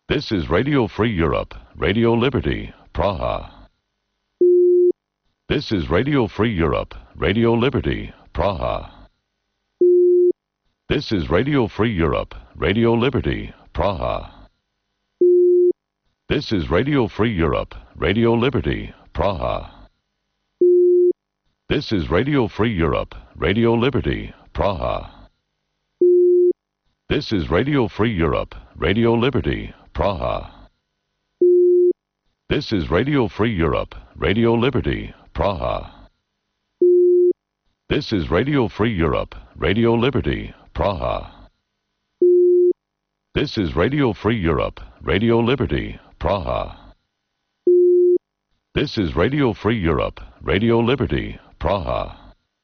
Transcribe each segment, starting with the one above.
This is Radio Free Europe, Radio Liberty, Praha. This is Radio Free Europe, Radio Liberty, Praha. This is Radio Free Europe, Radio Liberty, Praha. This is Radio Free Europe, Radio Liberty, Praha. This is Radio Free Europe, Radio Liberty, Praha. This is Radio Free Europe, Radio Liberty, Praha. This is Radio Free Europe, Radio Liberty, Praha. This is Radio Free Europe, Radio Liberty, Praha. This is Radio Free Europe, Radio Liberty, Praha. This is Radio Free Europe, Radio Liberty, Praha.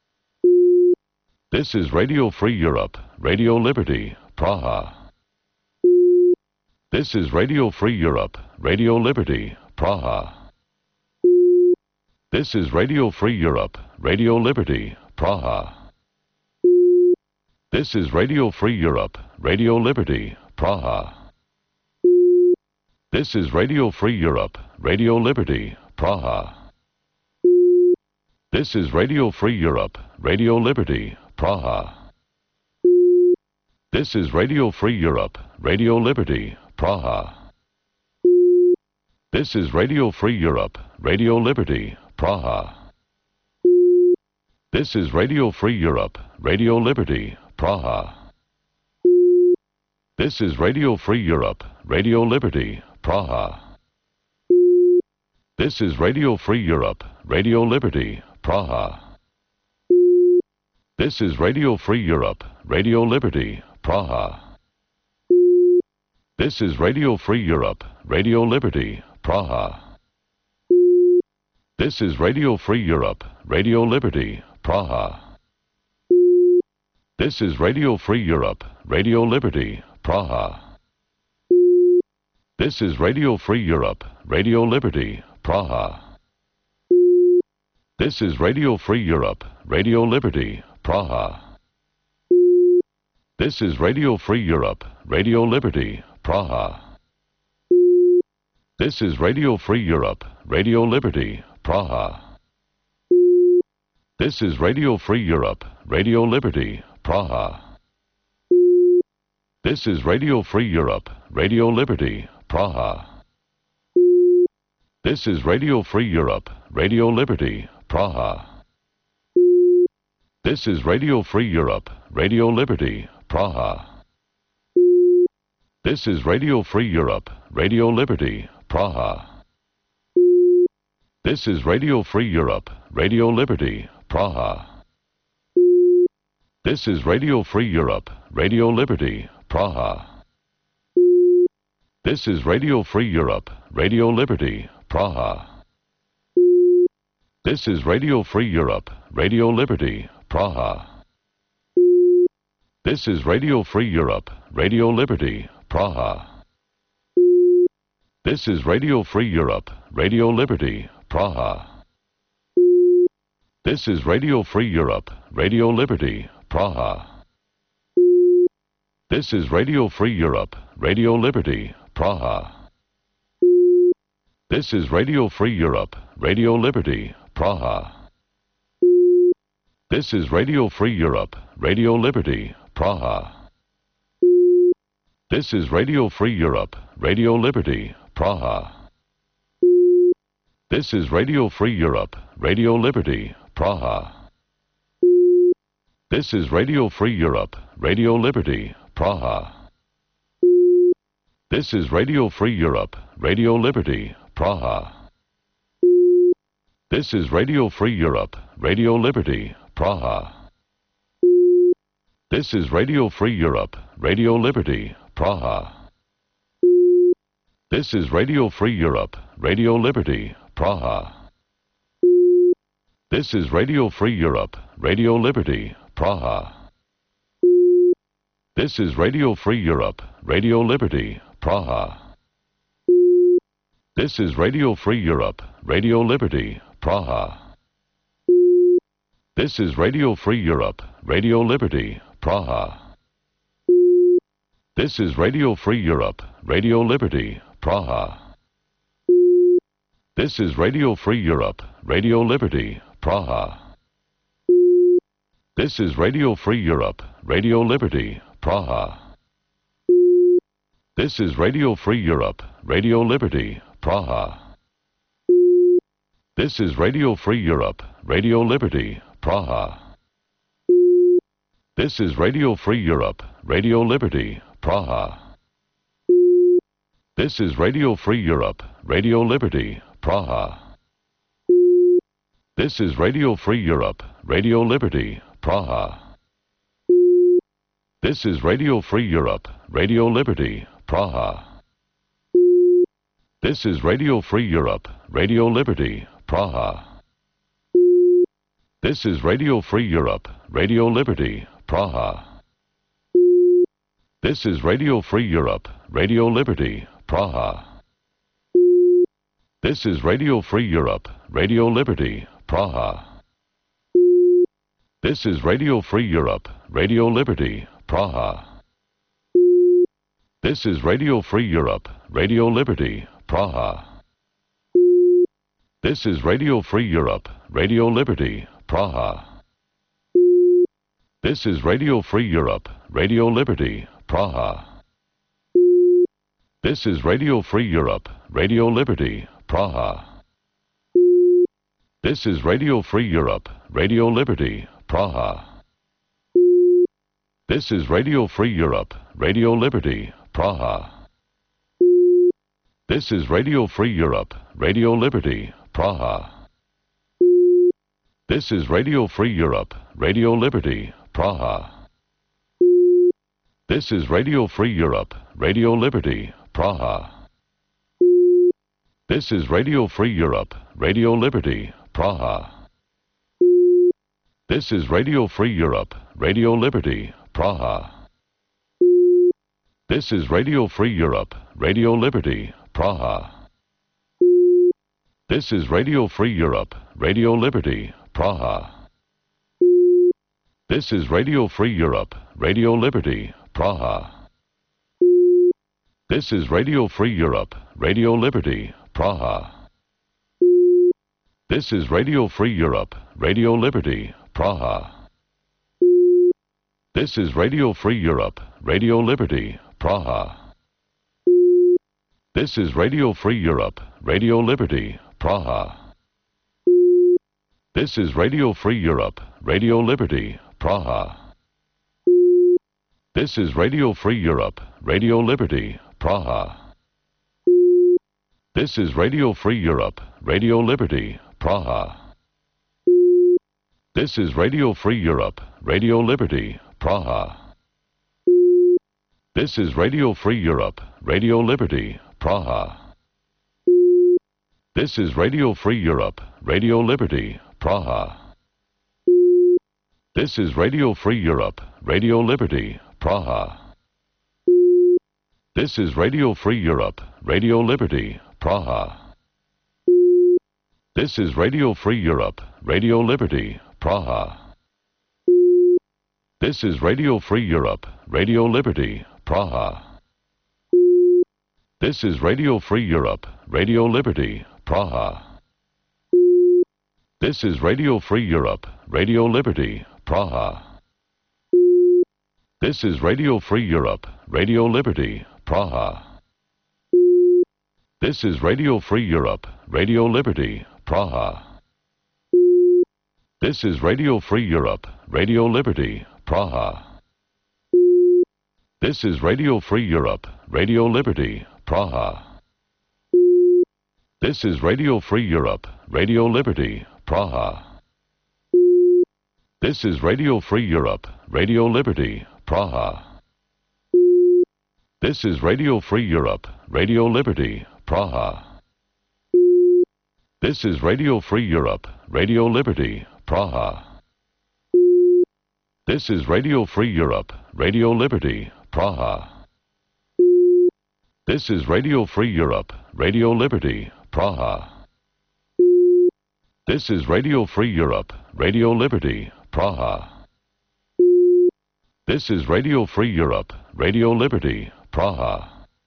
This is Radio Free Europe, Radio Liberty, Praha. This is Radio Free Europe, Radio Liberty, Praha. This is Radio Free Europe, Radio Liberty, Praha. This is Radio Free Europe, Radio Liberty, Praha. This is Radio Free Europe, Radio Liberty, Praha. This is Radio Free Europe, Radio Liberty, Praha. This is Radio Free Europe, Radio Liberty, Praha. This is Radio Free Europe, Radio Liberty, Praha. This is Radio Free Europe, Radio Liberty, Praha. This is Radio Free Europe, Radio Liberty, Praha. This is Radio Free Europe, Radio Liberty, Praha. This is Radio Free Europe, Radio Liberty, Praha. This is Radio Free Europe, Radio Liberty, Praha. This is Radio Free Europe, Radio Liberty, Praha. This is Radio Free Europe, Radio Liberty, Praha. This is Radio Free Europe, Radio Liberty, Praha. This is Radio Free Europe, Radio Liberty, Praha. This is Radio Free Europe, Radio Liberty, Praha. This is Radio Free Europe, Radio Liberty, Praha. This is Radio Free Europe, Radio Liberty, Praha. This is Radio Free Europe, Radio Liberty, Praha. This is Radio Free Europe, Radio Liberty, Praha. This is Radio Free Europe, Radio Liberty, Praha. This is Radio Free Europe, Radio Liberty, Praha. This is Radio Free Europe, Radio Liberty, Praha. This is Radio Free Europe, Radio Liberty, Praha. This is Radio Free Europe, Radio Liberty, Praha. This is Radio Free Europe, Radio Liberty, Praha. This is Radio Free Europe, Radio Liberty, Praha. This is Radio Free Europe, Radio Liberty, Praha. This is Radio Free Europe, Radio Liberty, Praha. This is Radio Free Europe, Radio Liberty, Praha. This is Radio Free Europe, Radio Liberty, Praha. This is Radio Free Europe, Radio Liberty, Praha. This is Radio Free Europe, Radio Liberty, Praha. This is Radio Free Europe, Radio Liberty, Praha. This is Radio Free Europe, Radio Liberty, Praha. This is Radio Free Europe, Radio Liberty, Praha. This is Radio Free Europe, Radio Liberty, Praha. This is Radio Free Europe, Radio Liberty, Praha. This is Radio Free Europe, Radio Liberty, Praha. This is Radio Free Europe, Radio Liberty, Praha. This is Radio Free Europe, Radio Liberty, Praha. This is Radio Free Europe, Radio Liberty, Praha. This is Radio Free Europe, Radio Liberty, Praha. This is Radio Free Europe, Radio Liberty, Praha. This is Radio Free Europe, Radio Liberty, Praha. This is Radio Free Europe, Radio Liberty, Praha. This is Radio Free Europe, Radio Liberty, Praha. This is Radio Free Europe, Radio Liberty, Praha. This is Radio Free Europe, Radio Liberty, Praha. This is Radio Free Europe, Radio Liberty, Praha. This is Radio Free Europe, Radio Liberty, Praha. This is Radio Free Europe, Radio Liberty, Praha. This is Radio Free Europe, Radio Liberty, Praha. This is Radio Free Europe, Radio Liberty, Praha. This is Radio Free Europe, Radio Liberty, Praha. This is Radio Free Europe, Radio Liberty, Praha. This is Radio Free Europe, Radio Liberty, Praha. This is Radio Free Europe, Radio Liberty, Praha. This is Radio Free Europe, Radio Liberty, Praha. This is Radio Free Europe, Radio Liberty, Praha. This is Radio Free Europe, Radio Liberty, Praha. This is Radio Free Europe, Radio Liberty, Praha. This is Radio Free Europe, Radio Liberty, Praha. This is Radio Free Europe, Radio Liberty, Praha. This is Radio Free Europe, Radio Liberty, Praha. This is Radio Free Europe, Radio Liberty, Praha. This is Radio Free Europe, Radio Liberty, Praha. This is Radio Free Europe, Radio Liberty, Praha. This is Radio Free Europe, Radio Liberty, Praha. This is Radio Free Europe, Radio Liberty, Praha. This is Radio Free Europe, Radio Liberty, Praha. This is Radio Free Europe, Radio Liberty, Praha. This is Radio Free Europe, Radio Liberty, Praha. This is Radio Free Europe, Radio Liberty, Praha. This is Radio Free Europe, Radio Liberty, Praha. This is Radio Free Europe, Radio Liberty, Praha. This is Radio Free Europe, Radio Liberty, Praha. This is Radio Free Europe, Radio Liberty, Praha. This is Radio Free Europe, Radio Liberty, Praha. This is Radio Free Europe, Radio Liberty, Praha. This is Radio Free Europe, Radio Liberty, Praha. This is Radio Free Europe, Radio Liberty, Praha. This is Radio Free Europe, Radio Liberty, Praha. This is Radio Free Europe, Radio Liberty, Praha. This is Radio Free Europe, Radio Liberty, Praha. This is Radio Free Europe, Radio Liberty, Praha. This is Radio Free Europe, Radio Liberty, Praha. This is Radio Free Europe, Radio Liberty, Praha. This is Radio Free Europe, Radio Liberty, Praha. This is Radio Free Europe, Radio Liberty, Praha. This is Radio Free Europe, Radio Liberty, Praha. This is Radio Free Europe, Radio Liberty, Praha. This is Radio Free Europe, Radio Liberty, Praha. This is Radio Free Europe, Radio Liberty, Praha. This is Radio Free Europe, Radio Liberty, Praha. This is Radio Free Europe, Radio Liberty, Praha. This is Radio Free Europe, Radio Liberty, Praha. This is Radio Free Europe, Radio Liberty, Praha. This is Radio Free Europe, Radio Liberty, Praha.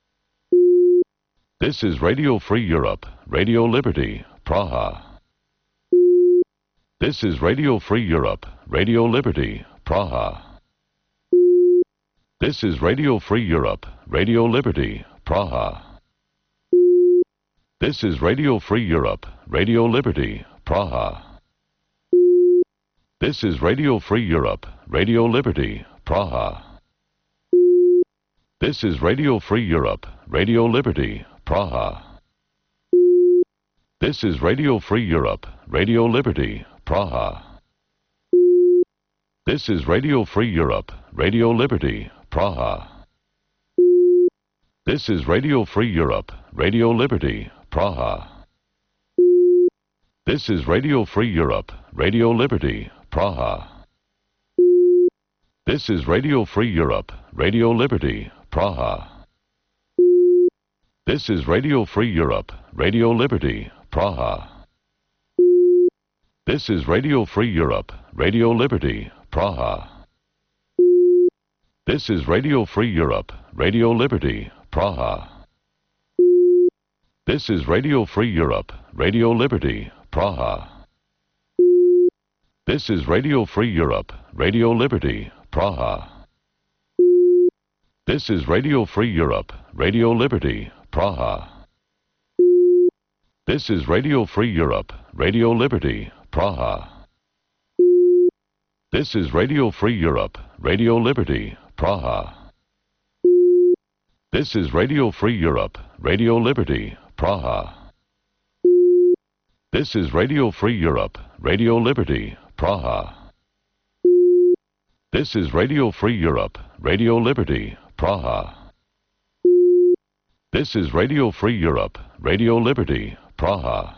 This is Radio Free Europe, Radio Liberty, Praha. This is Radio Free Europe, Radio Liberty, Praha. This is Radio Free Europe, Radio Liberty, Praha. This is Radio Free Europe, Radio Liberty, Praha. This is Radio Free Europe, Radio Liberty, Praha. This is Radio Free Europe, Radio Liberty, Praha. This is Radio Free Europe, Radio Liberty, Praha. This is Radio Free Europe, Radio Liberty, Praha. This is Radio Free Europe, Radio Liberty, Praha. This is Radio Free Europe, Radio Liberty, Praha. This is Radio Free Europe, Radio Liberty, Praha. This is Radio Free Europe, Radio Liberty, Praha. This is Radio Free Europe, Radio Liberty, Praha. This is Radio Free Europe, Radio Liberty, Praha. This is Radio Free Europe, Radio Liberty, Praha. This is Radio Free Europe, Radio Liberty, Praha. This is Radio Free Europe, Radio Liberty, Praha. This is Radio Free Europe, Radio Liberty, Praha. This is Radio Free Europe, Radio Liberty, Praha. This is Radio Free Europe, Radio Liberty, Praha. This is Radio Free Europe, Radio Liberty, Praha. This is Radio Free Europe, Radio Liberty, Praha. This is Radio Free Europe, Radio Liberty, Praha.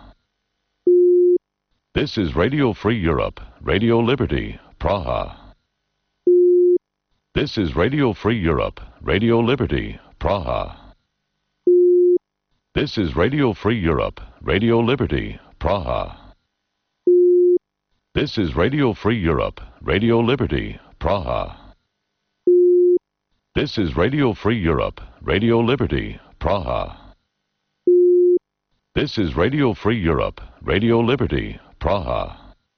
This is Radio Free Europe, Radio Liberty, Praha. This is Radio Free Europe, Radio Liberty, Praha. This is Radio Free Europe, Radio Liberty, Praha. This is Radio Free Europe, Radio Liberty, Praha. This is Radio Free Europe, Radio Liberty, Praha. This is Radio Free Europe, Radio Liberty, Praha.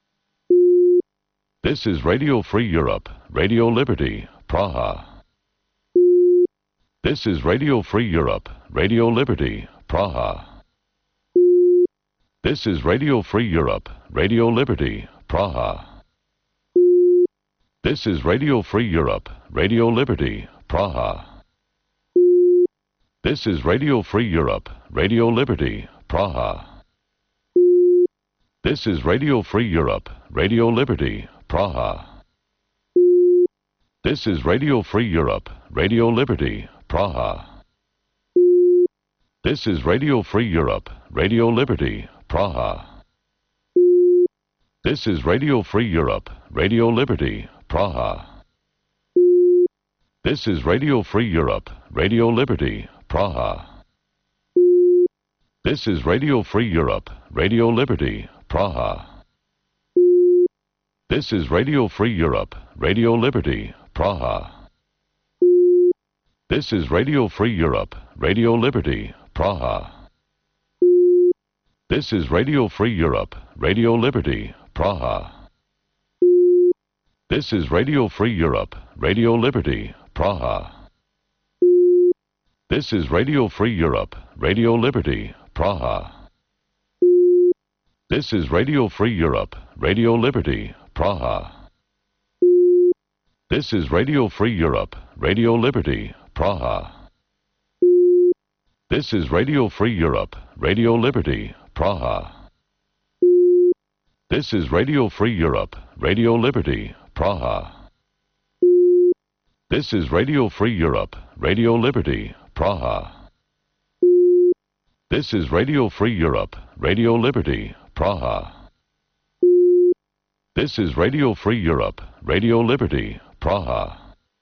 This is Radio Free Europe, Radio Liberty, Praha. This is Radio Free Europe, Radio Liberty, Praha. This is Radio Free Europe, Radio Liberty, Praha. This is Radio Free Europe, Radio Liberty, Praha. This is Radio Free Europe, Radio Liberty, Praha. This is Radio Free Europe, Radio Liberty, Praha. This is Radio Free Europe, Radio Liberty, Praha. This is Radio Free Europe, Radio Liberty, Praha. This is Radio Free Europe, Radio Liberty, Praha. This is Radio Free Europe, Radio Liberty, Praha. This is Radio Free Europe, Radio Liberty, Praha. This is Radio Free Europe, Radio Liberty, Praha. This is Radio Free Europe, Radio Liberty, Praha. This is Radio Free Europe, Radio Liberty, Praha. This is Radio Free Europe, Radio Liberty, Praha. This is Radio Free Europe, Radio Liberty, Praha. This is Radio Free Europe, Radio Liberty, Praha. This is Radio Free Europe, Radio Liberty, Praha. This is Radio Free Europe, Radio Liberty, Praha. This is Radio Free Europe, Radio Liberty, Praha. This is Radio Free Europe, Radio Liberty, Praha. This is Radio Free Europe, Radio Liberty, Praha. This is Radio Free Europe, Radio Liberty, Praha.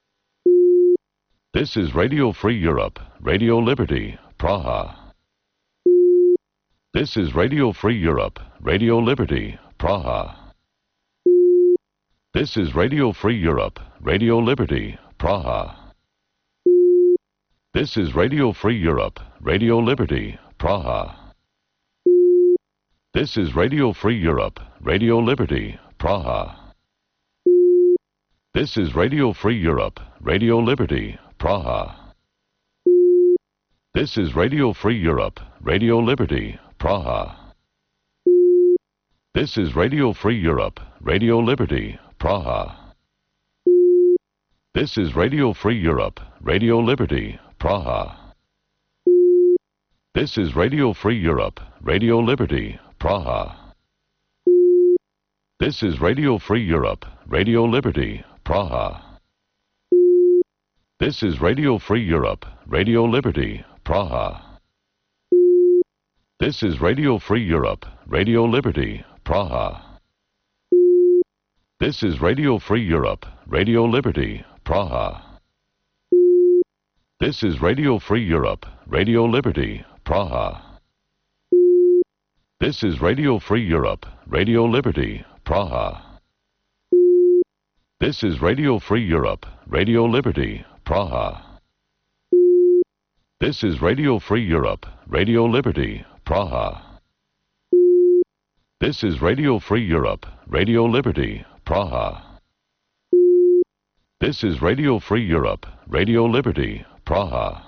This is Radio Free Europe, Radio Liberty, Praha. This is Radio Free Europe, Radio Liberty, Praha. This is Radio Free Europe, Radio Liberty, Praha. This is Radio Free Europe, Radio Liberty, Praha. This is Radio Free Europe, Radio Liberty, Praha. This is Radio Free Europe, Radio Liberty, Praha. This is Radio Free Europe, Radio Liberty, Praha. This is Radio Free Europe, Radio Liberty, Praha. This is Radio Free Europe, Radio Liberty, Praha. This is Radio Free Europe, Radio Liberty, Praha. This is Radio Free Europe, Radio Liberty, Praha. This is Radio Free Europe, Radio Liberty, Praha. This is Radio Free Europe, Radio Liberty, Praha. This is Radio Free Europe, Radio Liberty, Praha. This is Radio Free Europe, Radio Liberty, Praha. This is Radio Free Europe, Radio Liberty, Praha. This is Radio Free Europe, Radio Liberty, Praha. This is Radio Free Europe, Radio Liberty, Praha. This is Radio Free Europe, Radio Liberty, Praha. This is Radio Free Europe, Radio Liberty, Praha.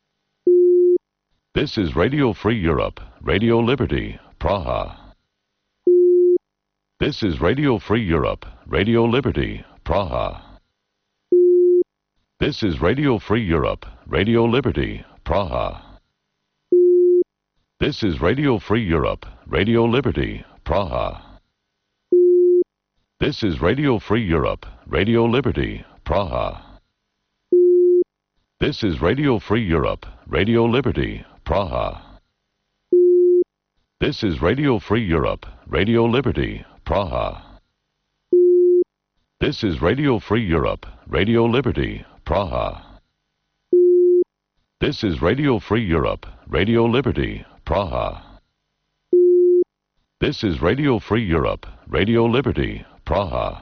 This is Radio Free Europe, Radio Liberty, Praha. This is Radio Free Europe, Radio Liberty, Praha. This is Radio Free Europe, Radio Liberty, Praha. This is Radio Free Europe, Radio Liberty, Praha. This is Radio Free Europe, Radio Liberty, Praha. This is Radio Free Europe, Radio Liberty, Praha. This is Radio Free Europe, Radio Liberty, Praha. This is Radio Free Europe, Radio Liberty, Praha. This is Radio Free Europe, Radio Liberty, Praha. This is Radio Free Europe, Radio Liberty, Praha.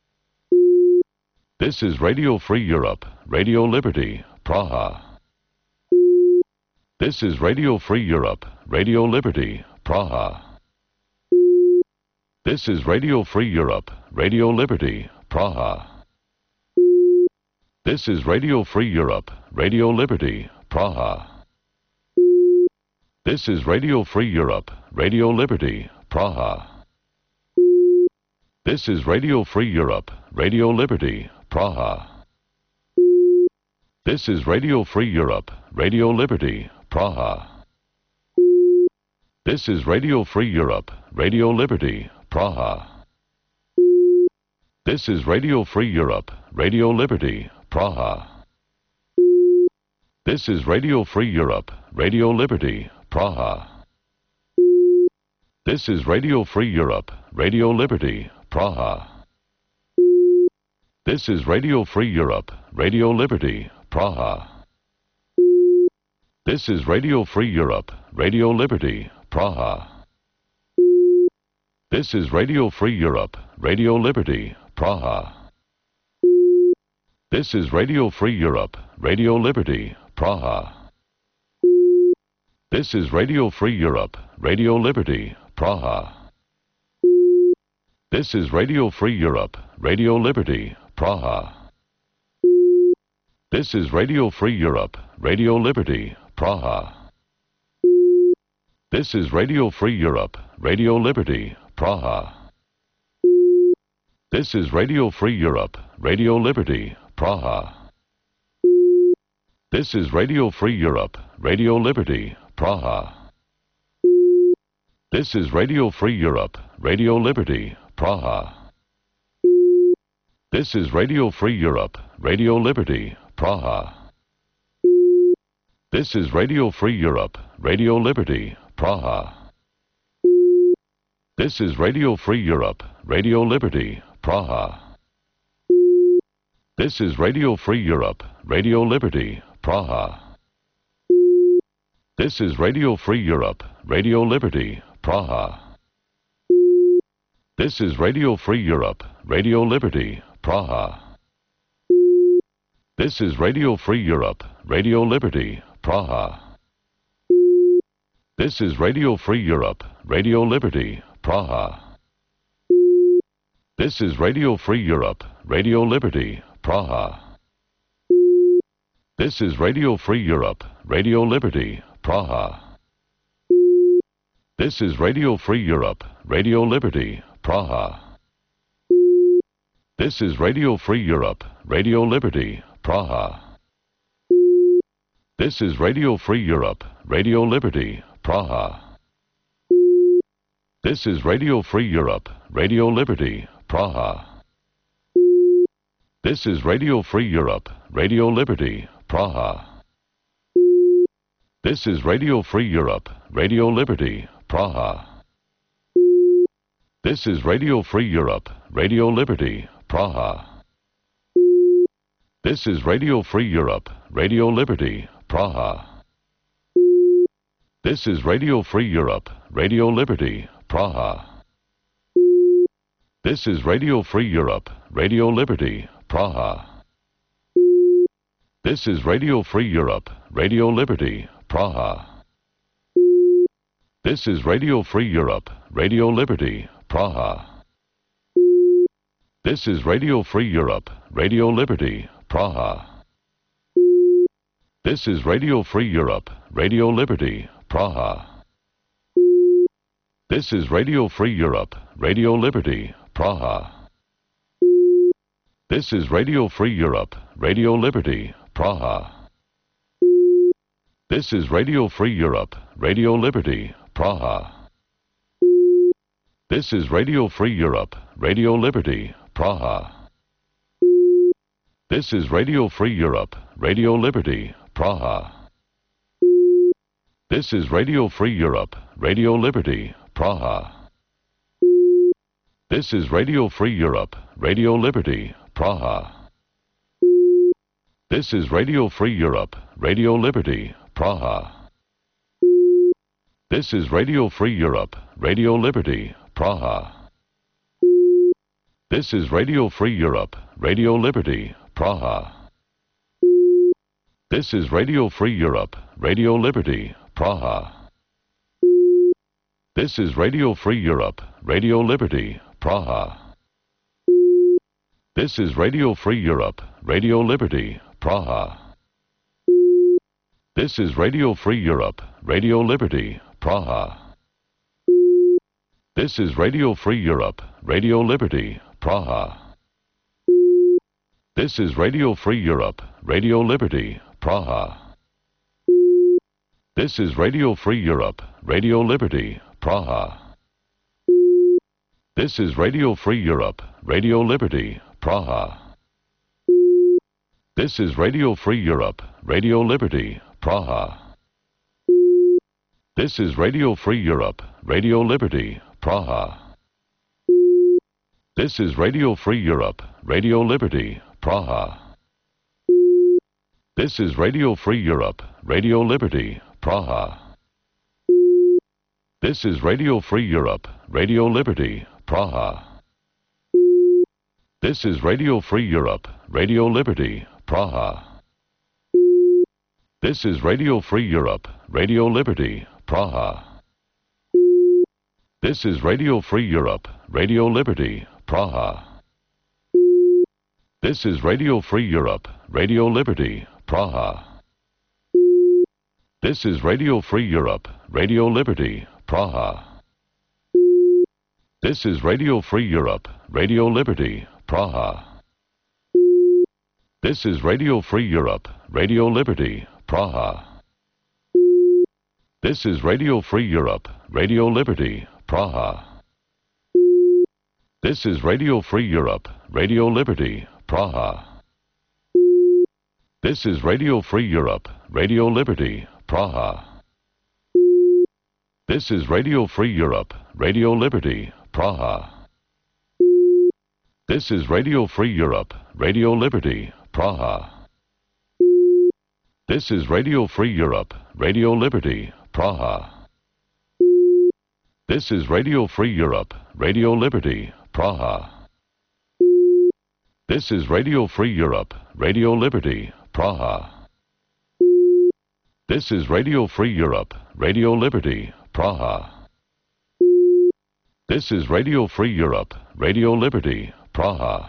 This is Radio Free Europe, Radio Liberty, Praha. This is Radio Free Europe, Radio Liberty, Praha. This is Radio Free Europe, Radio Liberty, Praha. This is Radio Free Europe, Radio Liberty, Praha. This is Radio Free Europe, Radio Liberty, Praha. This is Radio Free Europe, Radio Liberty, Praha. This is Radio Free Europe, Radio Liberty, Praha. This is Radio Free Europe, Radio Liberty, Praha. This is Radio Free Europe, Radio Liberty, Praha. This is Radio Free Europe, Radio Liberty, Praha. This is Radio Free Europe, Radio Liberty, Praha. This is Radio Free Europe, Radio Liberty, Praha. This is Radio Free Europe, Radio Liberty, Praha. This is Radio Free Europe, Radio Liberty, Praha. This is Radio Free Europe, Radio Liberty, Praha. This is Radio Free Europe, Radio Liberty, Praha. This is Radio Free Europe, Radio Liberty, Praha. This is Radio Free Europe, Radio Liberty, Praha. This is Radio Free Europe, Radio Liberty, Praha. This is Radio Free Europe, Radio Liberty, Praha. This is Radio Free Europe, Radio Liberty, Praha. This is Radio Free Europe, Radio Liberty, Praha. This is Radio Free Europe, Radio Liberty, Praha. This is Radio Free Europe, Radio Liberty, Praha. This is Radio Free Europe, Radio Liberty, Praha. This is Radio Free Europe, Radio Liberty, Praha. This is Radio Free Europe, Radio Liberty, Praha. This is Radio Free Europe, Radio Liberty, Praha. This is Radio Free Europe, Radio Liberty, Praha. This is Radio Free Europe, Radio Liberty, Praha. This is Radio Free Europe, Radio Liberty, Praha. This is Radio Free Europe, Radio Liberty, Praha. This is Radio Free Europe, Radio Liberty, Praha. This is Radio Free Europe, Radio Liberty, Praha. This is Radio Free Europe, Radio Liberty, Praha. This is Radio Free Europe, Radio Liberty, Praha. This is Radio Free Europe, Radio Liberty, Praha. This is Radio Free Europe, Radio Liberty, Praha. This is Radio Free Europe, Radio Liberty, Praha. This is Radio Free Europe, Radio Liberty, Praha. This is Radio Free Europe, Radio Liberty, Praha. This is Radio Free Europe, Radio Liberty, Praha. This is Radio Free Europe, Radio Liberty, Praha. This is Radio Free Europe, Radio Liberty, Praha. This is Radio Free Europe, Radio Liberty, Praha. This is Radio Free Europe, Radio Liberty, Praha. This is Radio Free Europe, Radio Liberty, Praha. This is Radio Free Europe, Radio Liberty, Praha. This is Radio Free Europe, Radio Liberty, Praha. This is Radio Free Europe, Radio Liberty, Praha. This is Radio Free Europe, Radio Liberty, Praha. This is Radio Free Europe, Radio Liberty, Praha. This is Radio Free Europe, Radio Liberty, Praha. This is Radio Free Europe, Radio Liberty, Praha. This is Radio Free Europe, Radio Liberty, Praha. This is Radio Free Europe, Radio Liberty, Praha. This is Radio Free Europe, Radio Liberty, Praha. This is Radio Free Europe, Radio Liberty, Praha. This is Radio Free Europe, Radio Liberty, Praha. This is Radio Free Europe, Radio Liberty, Praha. This is Radio Free Europe, Radio Liberty, Praha. This is Radio Free Europe, Radio Liberty, Praha. This is Radio Free Europe, Radio Liberty, Praha. This is Radio Free Europe, Radio Liberty, Praha. This is Radio Free Europe, Radio Liberty, Praha. This is Radio Free Europe, Radio Liberty, Praha. This is Radio Free Europe, Radio Liberty, Praha. This is Radio Free Europe, Radio Liberty, Praha. This is Radio Free Europe, Radio Liberty, Praha. This is Radio Free Europe, Radio Liberty, Praha. This is Radio Free Europe, Radio Liberty, Praha. This is Radio Free Europe, Radio Liberty, Praha. This is Radio Free Europe, Radio Liberty, Praha. This is Radio Free Europe, Radio Liberty, Praha. This is Radio Free Europe, Radio Liberty, Praha. This is Radio Free Europe, Radio Liberty, Praha. This is Radio Free Europe, Radio Liberty, Praha. This is Radio Free Europe, Radio Liberty, Praha. This is Radio Free Europe, Radio Liberty, Praha. This is Radio Free Europe, Radio Liberty, Praha. This is Radio Free Europe, Radio Liberty, Praha. This is Radio Free Europe, Radio Liberty, Praha. This is Radio Free Europe, Radio Liberty, Praha. This is Radio Free Europe, Radio Liberty, Praha. This is Radio Free Europe, Radio Liberty, Praha. This is Radio Free Europe, Radio Liberty, Praha.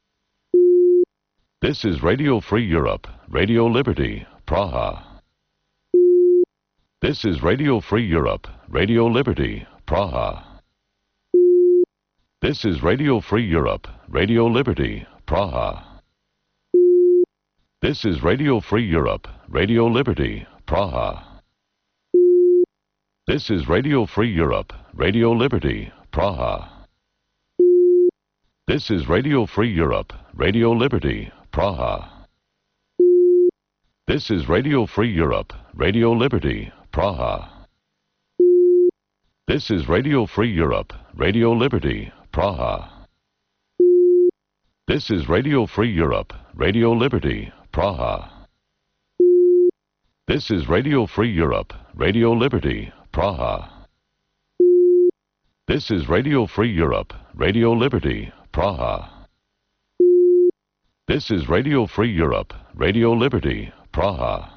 This is Radio Free Europe, Radio Liberty, Praha. This is Radio Free Europe, Radio Liberty, Praha. This is Radio Free Europe, Radio Liberty, Praha. This is Radio Free Europe, Radio Liberty, Praha. This is Radio Free Europe, Radio Liberty, Praha. This is Radio Free Europe, Radio Liberty, Praha. This is Radio Free Europe, Radio Liberty, Praha. This is Radio Free Europe, Radio Liberty, Praha. This is Radio Free Europe, Radio Liberty, Praha. This is Radio Free Europe, Radio Liberty, Praha. This is Radio Free Europe, Radio Liberty, Praha. This is Radio Free Europe, Radio Liberty, Praha.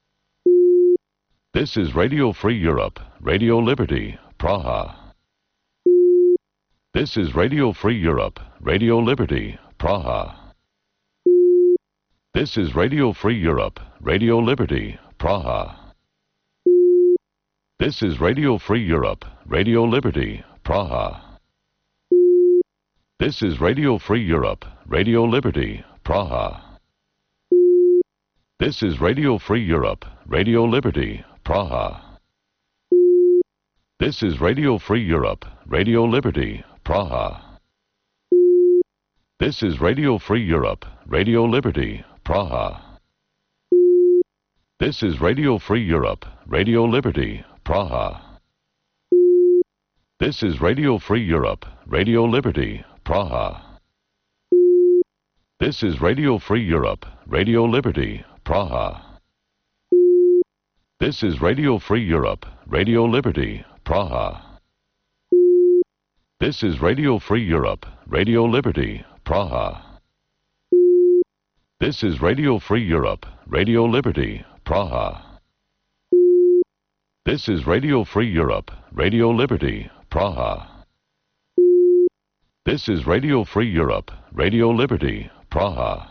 This is Radio Free Europe, Radio Liberty, Praha. This is Radio Free Europe, Radio Liberty, Praha. This is Radio Free Europe, Radio Liberty, Praha. This is Radio Free Europe, Radio Liberty, Praha. This is Radio Free Europe, Radio Liberty, Praha. This is Radio Free Europe, Radio Liberty, Praha. This is Radio Free Europe, Radio Liberty, Praha. This is Radio Free Europe, Radio Liberty, Praha. This is Radio Free Europe, Radio Liberty, Praha. This is Radio Free Europe, Radio Liberty, Praha. This is Radio Free Europe, Radio Liberty, Praha. This is Radio Free Europe, Radio Liberty, Praha. This is Radio Free Europe, Radio Liberty, Praha. This is Radio Free Europe, Radio Liberty, Praha. This is Radio Free Europe, Radio Liberty, Praha. This is Radio Free Europe, Radio Liberty, Praha.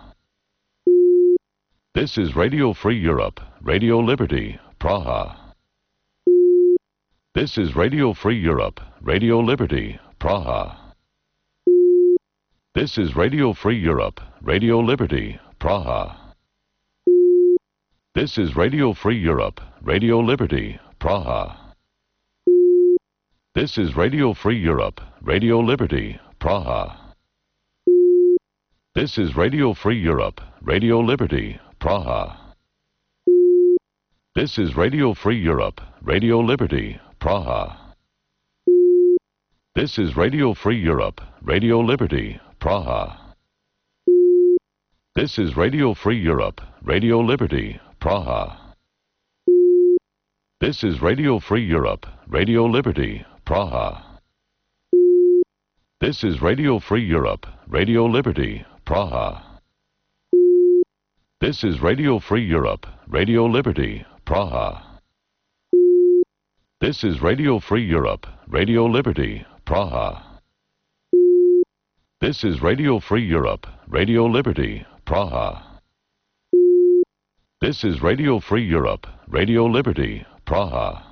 This is Radio Free Europe, Radio Liberty, Praha. This is Radio Free Europe, Radio Liberty, Praha. This is Radio Free Europe, Radio Liberty, Praha. This is Radio Free Europe, Radio Liberty, Praha. This is Radio Free Europe, Radio Liberty, Praha. This is Radio Free Europe, Radio Liberty, Praha. This is Radio Free Europe, Radio Liberty, Praha. This is Radio Free Europe, Radio Liberty, Praha. This is Radio Free Europe, Radio Liberty, Praha. This is Radio Free Europe, Radio Liberty, Praha. This is Radio Free Europe, Radio Liberty, Praha. This is Radio Free Europe, Radio Liberty, Praha. This is Radio Free Europe, Radio Liberty, Praha. This is Radio Free Europe, Radio Liberty, Praha. This is Radio Free Europe, Radio Liberty, Praha.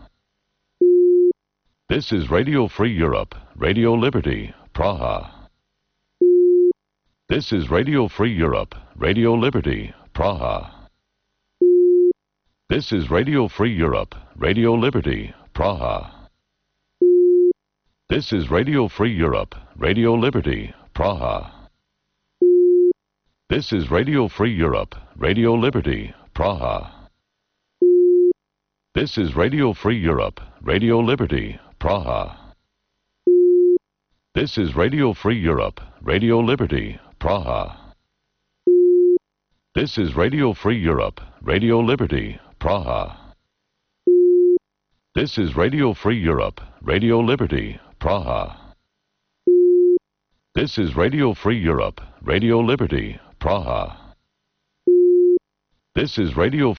This is Radio Free Europe, Radio Liberty, Praha. This is Radio Free Europe, Radio Liberty, Praha. This is Radio Free Europe, Radio Liberty, Praha. This is Radio Free Europe, Radio Liberty, Praha. This is Radio Free Europe, Radio Liberty, Praha. This is Radio Free Europe, Radio Liberty, Praha. This is Radio Free Europe, Radio Liberty, Praha. This is Radio Free Europe, Radio Liberty, Praha. This is Radio Free Europe, Radio Liberty, Praha. This is Radio Free Europe, Radio Liberty, Praha. This is Radio